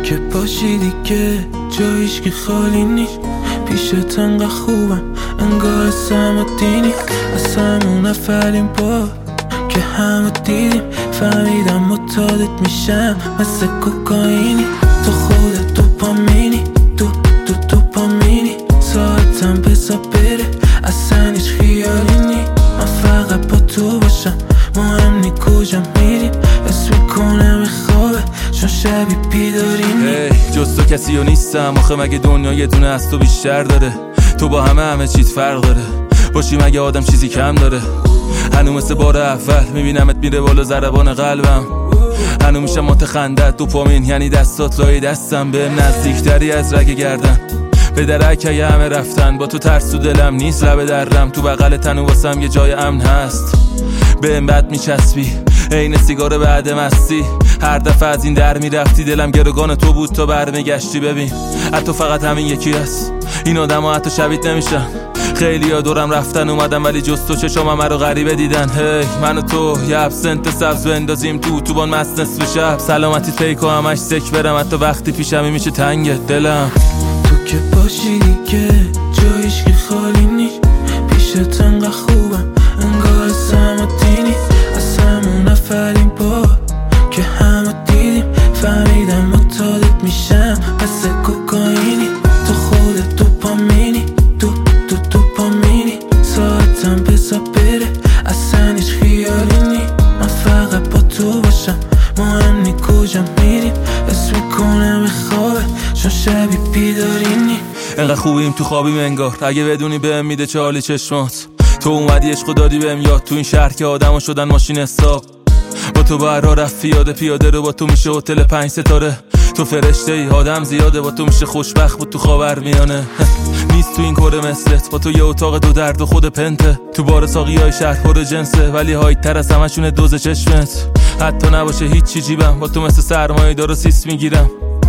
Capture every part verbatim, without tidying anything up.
که باشی دیگه جا هیچکی خالی نی. پیشت انقدر خوبم انگار سم و دینی. از همون اولین بار که همو دیدیم فهمیدم متعادت میشم مثل کوکائینی. تو خودت دوپامینی، تو تو دوپامینی. ساعتم بزا بره اصلا هیچ خیالی نی. من فقط با تو باشم مهم نی کجا میریم. اسم میکنم به خوابه چون شبی بیداری نی. hey, جز تو کسی و نیستم آخه مگه دنیا یه دونه از تو بیشتر داره. تو با همه همه چیز فرق داره. باشی مگه آدم چیزی کم داره. هنو مثل بار اول میبینمت میره بالا ضربان قلبم. هنو میشم متخندت دوپامین یعنی دستات لای دستم. بهم نزدیکتری از رگ گردن به درک یه همه رفتن. با تو ترس تو دلم نیست لب درم. تو بغل تنو واسم یه جای امن هست. بهم بد میچسبی عین سیگار بعد مستی. هر دفعه از این در میرفتی دلم گروگان تو بود تا برمیگشتی. ببین حتی فقط همین یکی هست. این آدم ها حتی شبیت نمیشن. خیلی ها دورم رفتن اومدم ولی جز تو چشام همه رو غریبه دیدن. هی من و تو یه ابسنت سبز بندازیم تو تو بان مست نصف شب. سلامتی فیک و همش سک برم حتی وقتی پیشمی میشه تنگت دلم. تو که باشی دیگه جا هیچکی خالی نی. پیشت انقدر خوبم انگار سم و دینی. از همون اولین بار که همو دیدیم فهمیدم متعادت میشم مثل کوکائینی. تو خودت دوپامینی، تو تو دوپامینی. ساعتم بزا بره اصلا هیچ خیالی نی. من فقط با تو باشم مهم نی کجا میریم. اسم میکنم به خوابه چون شبی بیداری نی. انقدر خوبیم تو خوابیم انگار اگه بدونی بهم میده چه حالی چشمات. تو اومدی عشقو دادی بهم یاد. تو این شهر که آدما شدن ماشین حساب. با تو بر راه رفت پیاده پیاده رو با تو میشه هتل پنج ستاره. تو فرشته ای آدم زیاده با تو میشه خوشبخت بود تو خاورمیانه. نیست تو این کره مثلت با تو یه اتاق دو درد و خود پنته. تو بار ساقی های شهر پر جنسه ولی هایت تر از همشونه دوز چشمت. حتی نباشه هیچی جیبم با تو مثل سرمایه دارو سیس میگیرم.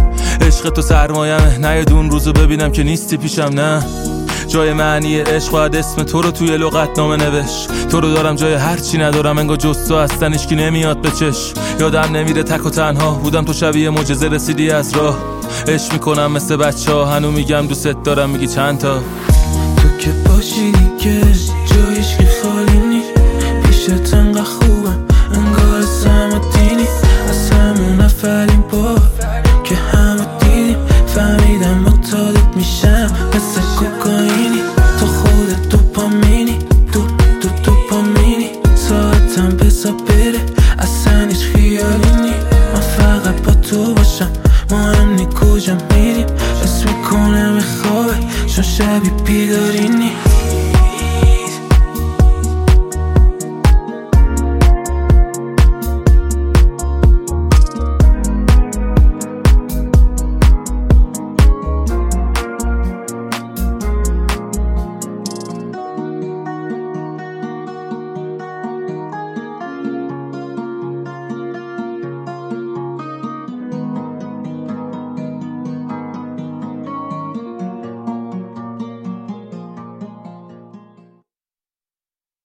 عشق تو سرمایمه نه یه دون روزو ببینم که نیستی پیشم. نه جای معنی عشق باید اسم تو رو توی لغت نامه نوشت. تو رو دارم جای هر چی ندارم انگار جز تو هستن هیچکی نمیاد به چش. یادم نمیره تک و تنها بودم تو شبیه معجزه رسیدی از راه. عشق میکنم مثل بچه ها هنو میگم دوست دارم میگی چند تا. تو که باشی دیگه جا هیچکی خالی نی. پیشت انقدر خوبم انگار سم و دینی. از همون اولین بار که همو دیدیم فهمیدم متعادت میشم مثل کوکائینی. تو خودت دوپامینی، تو تو دوپامینی. ساعتم بزا بره اصلا هیچ خیالی نی. من فقط با تو باشم مهم نی کجا میریم. اسم میکنم به خوابه چون شبی بیداری نی.